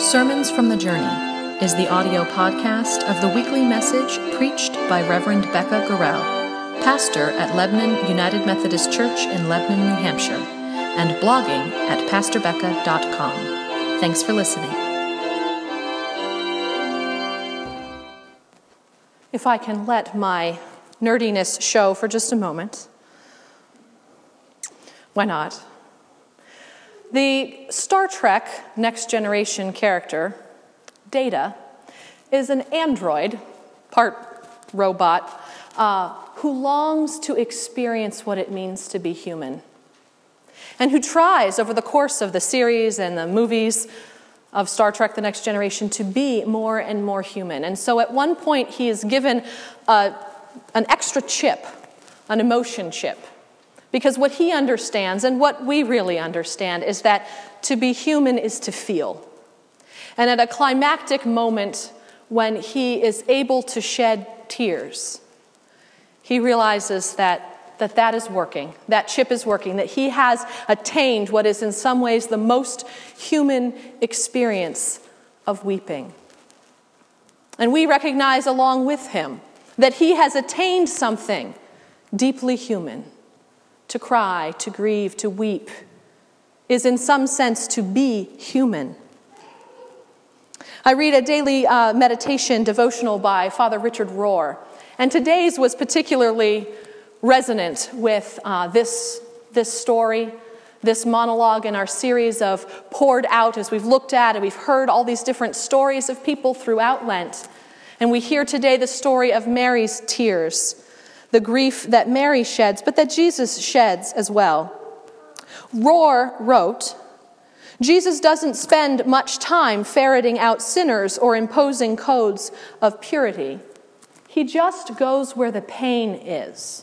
Sermons from the Journey is the audio podcast of the weekly message preached by Reverend Becca Gorell, pastor at Lebanon United Methodist Church in Lebanon, New Hampshire, and blogging at pastorbecca.com. Thanks for listening. If I can let my nerdiness show for just a moment. Why not? The Star Trek Next Generation character, Data, is an android, part robot, who longs to experience what it means to be human, and who tries over the course of the series and the movies of Star Trek The Next Generation to be more and more human. And so at one point he is given an extra chip, an emotion chip. Because what he understands, and what we really understand, is that to be human is to feel. And at a climactic moment when he is able to shed tears, he realizes that is working, that chip is working, that he has attained what is in some ways the most human experience of weeping. And we recognize along with him that he has attained something deeply human. To cry, to grieve, to weep is in some sense to be human. I read a daily meditation devotional by Father Richard Rohr, and today's was particularly resonant with this story, this monologue in our series of Poured Out, as we've looked at and we've heard all these different stories of people throughout Lent. And we hear today the story of Mary's tears, the grief that Mary sheds, but that Jesus sheds as well. Rohr wrote, Jesus doesn't spend much time ferreting out sinners or imposing codes of purity. He just goes where the pain is.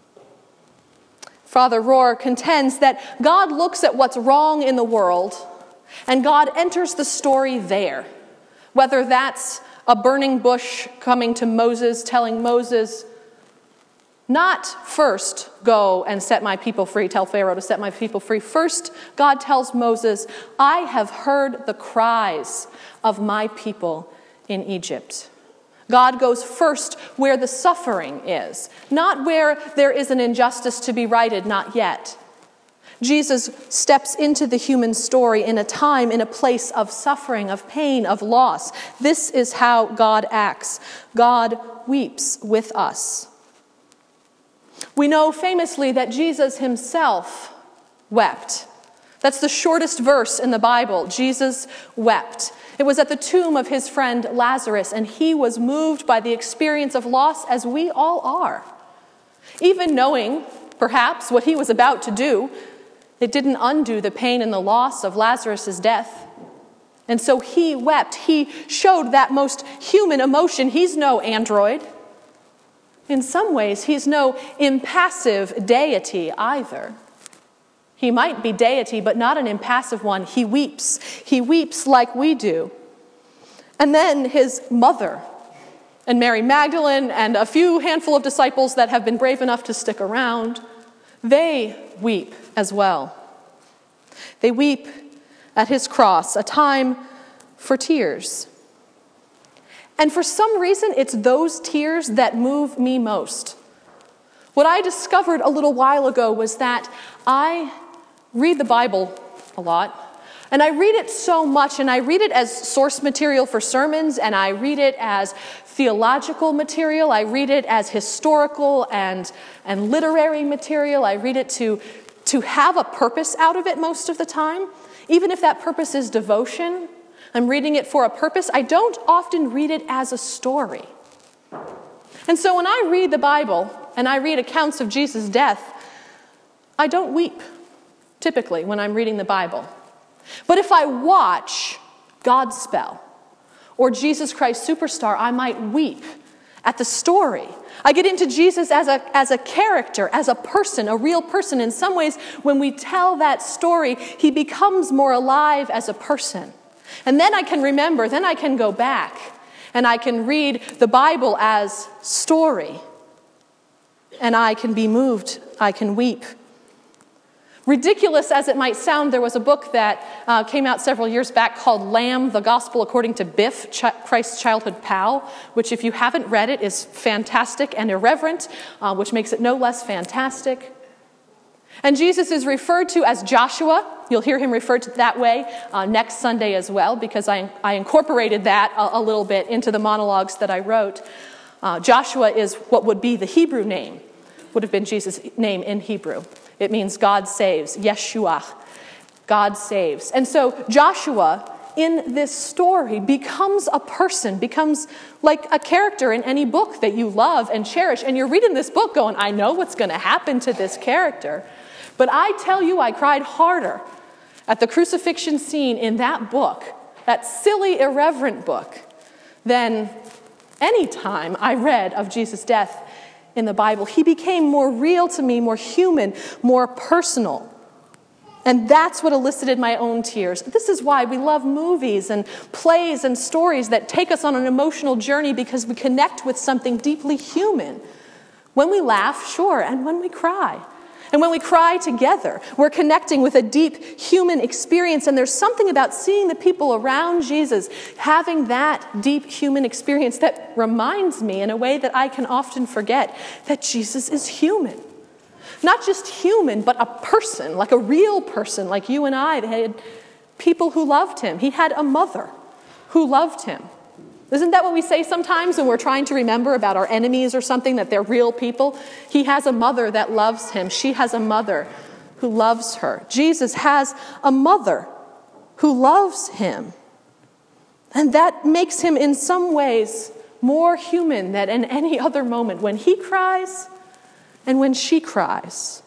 Father Rohr contends that God looks at what's wrong in the world, and God enters the story there. Whether that's a burning bush coming to Moses, telling Moses, not first go and set my people free, tell Pharaoh to set my people free. First, God tells Moses, I have heard the cries of my people in Egypt. God goes first where the suffering is, not where there is an injustice to be righted, not yet. Jesus steps into the human story in a time, in a place of suffering, of pain, of loss. This is how God acts. God weeps with us. We know famously that Jesus himself wept. That's the shortest verse in the Bible. Jesus wept. It was at the tomb of his friend Lazarus, and he was moved by the experience of loss as we all are. Even knowing, perhaps, what he was about to do, it didn't undo the pain and the loss of Lazarus' death. And so he wept. He showed that most human emotion. He's no android. In some ways, he's no impassive deity either. He might be deity, but not an impassive one. He weeps. He weeps like we do. And then his mother and Mary Magdalene and a few handful of disciples that have been brave enough to stick around, they weep as well. They weep at his cross, a time for tears. And for some reason, it's those tears that move me most. What I discovered a little while ago was that I read the Bible a lot, and I read it so much, and I read it as source material for sermons, and I read it as theological material, I read it as historical and literary material, I read it to have a purpose out of it most of the time, even if that purpose is devotion. I'm reading it for a purpose. I don't often read it as a story. And so when I read the Bible and I read accounts of Jesus' death, I don't weep, typically, when I'm reading the Bible. But if I watch Godspell or Jesus Christ Superstar, I might weep at the story. I get into Jesus as a character, as a person, a real person. In some ways, when we tell that story, he becomes more alive as a person. And then I can remember, then I can go back, and I can read the Bible as story. And I can be moved, I can weep. Ridiculous as it might sound, there was a book that came out several years back called Lamb, The Gospel According to Biff, Christ's Childhood Pal, which if you haven't read it is fantastic and irreverent, which makes it no less fantastic. And Jesus is referred to as Joshua. You'll hear him referred to that way next Sunday as well, because I incorporated that a little bit into the monologues that I wrote. Joshua is what would be the Hebrew name, would have been Jesus' name in Hebrew. It means God saves, Yeshua, God saves. And so Joshua, in this story, becomes a person, becomes like a character in any book that you love and cherish. And you're reading this book going, I know what's going to happen to this character. But I tell you, I cried harder at the crucifixion scene in that book, that silly, irreverent book, than any time I read of Jesus' death in the Bible. He became more real to me, more human, more personal. And that's what elicited my own tears. This is why we love movies and plays and stories that take us on an emotional journey, because we connect with something deeply human. When we laugh, sure, and when we cry. And when we cry together, we're connecting with a deep human experience. And there's something about seeing the people around Jesus having that deep human experience that reminds me, in a way that I can often forget, that Jesus is human. Not just human, but a person, like a real person, like you and I. They had people who loved him. He had a mother who loved him. Isn't that what we say sometimes when we're trying to remember about our enemies or something, that they're real people? He has a mother that loves him. She has a mother who loves her. Jesus has a mother who loves him. And that makes him in some ways more human than in any other moment, when he cries and when she cries.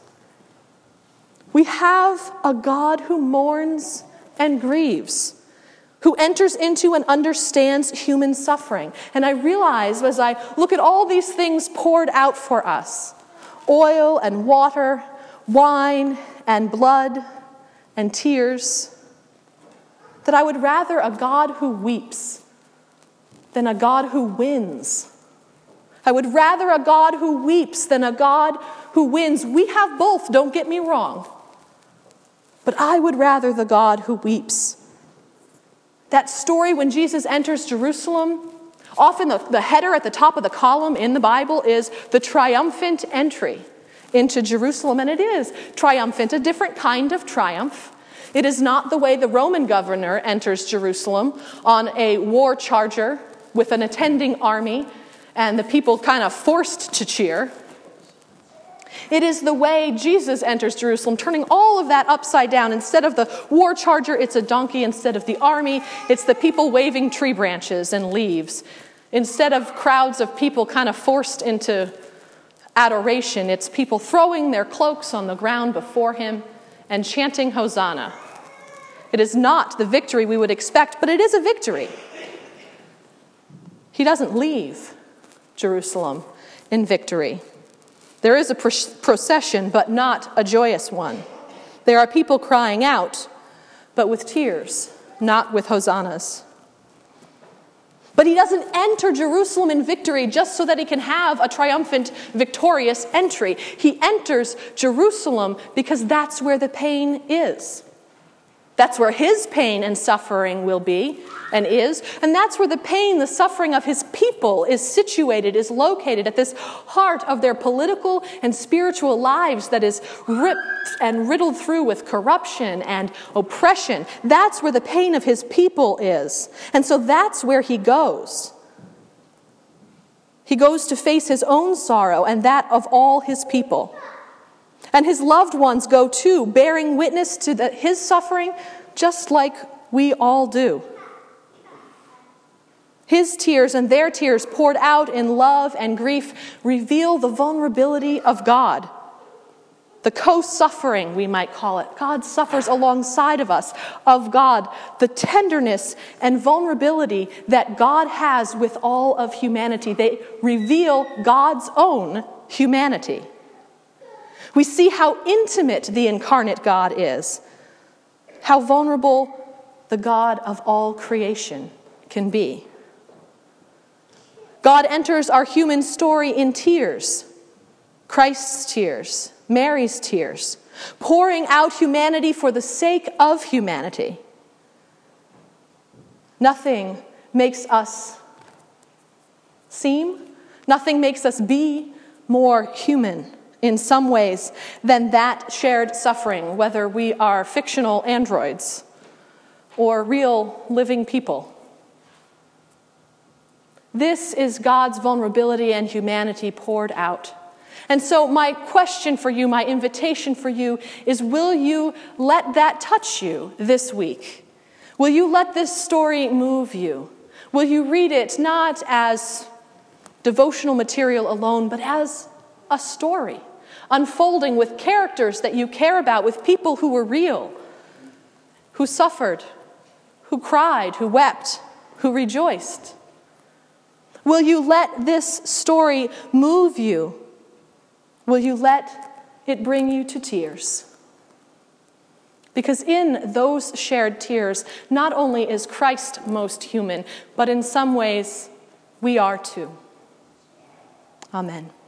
We have a God who mourns and grieves, who enters into and understands human suffering. And I realize, as I look at all these things poured out for us, oil and water, wine and blood and tears, that I would rather a God who weeps than a God who wins. I would rather a God who weeps than a God who wins. We have both, don't get me wrong. But I would rather the God who weeps. That story when Jesus enters Jerusalem, often the header at the top of the column in the Bible is the triumphant entry into Jerusalem. And it is triumphant, a different kind of triumph. It is not the way the Roman governor enters Jerusalem on a war charger with an attending army and the people kind of forced to cheer. It is the way Jesus enters Jerusalem, turning all of that upside down. Instead of the war charger, it's a donkey. Instead of the army, it's the people waving tree branches and leaves. Instead of crowds of people kind of forced into adoration, it's people throwing their cloaks on the ground before him and chanting Hosanna. It is not the victory we would expect, but it is a victory. He doesn't leave Jerusalem in victory. There is a procession, but not a joyous one. There are people crying out, but with tears, not with hosannas. But he doesn't enter Jerusalem in victory just so that he can have a triumphant, victorious entry. He enters Jerusalem because that's where the pain is. That's where his pain and suffering will be and is. And that's where the pain, the suffering of his people is situated, is located, at this heart of their political and spiritual lives that is ripped and riddled through with corruption and oppression. That's where the pain of his people is. And so that's where he goes. He goes to face his own sorrow and that of all his people. And his loved ones go too, bearing witness to his suffering just like we all do. His tears and their tears poured out in love and grief reveal the vulnerability of God. The co-suffering, we might call it. God suffers alongside of us, of God. The tenderness and vulnerability that God has with all of humanity. They reveal God's own humanity. We see how intimate the incarnate God is, how vulnerable the God of all creation can be. God enters our human story in tears, Christ's tears, Mary's tears, pouring out humanity for the sake of humanity. Nothing makes us nothing makes us be more human in some ways than that shared suffering, whether we are fictional androids or real living people. This is God's vulnerability and humanity poured out. And so my question for you, my invitation for you is, will you let that touch you this week? Will you let this story move you? Will you read it not as devotional material alone, but as a story, unfolding with characters that you care about, with people who were real, who suffered, who cried, who wept, who rejoiced? Will you let this story move you? Will you let it bring you to tears? Because in those shared tears, not only is Christ most human, but in some ways, we are too. Amen.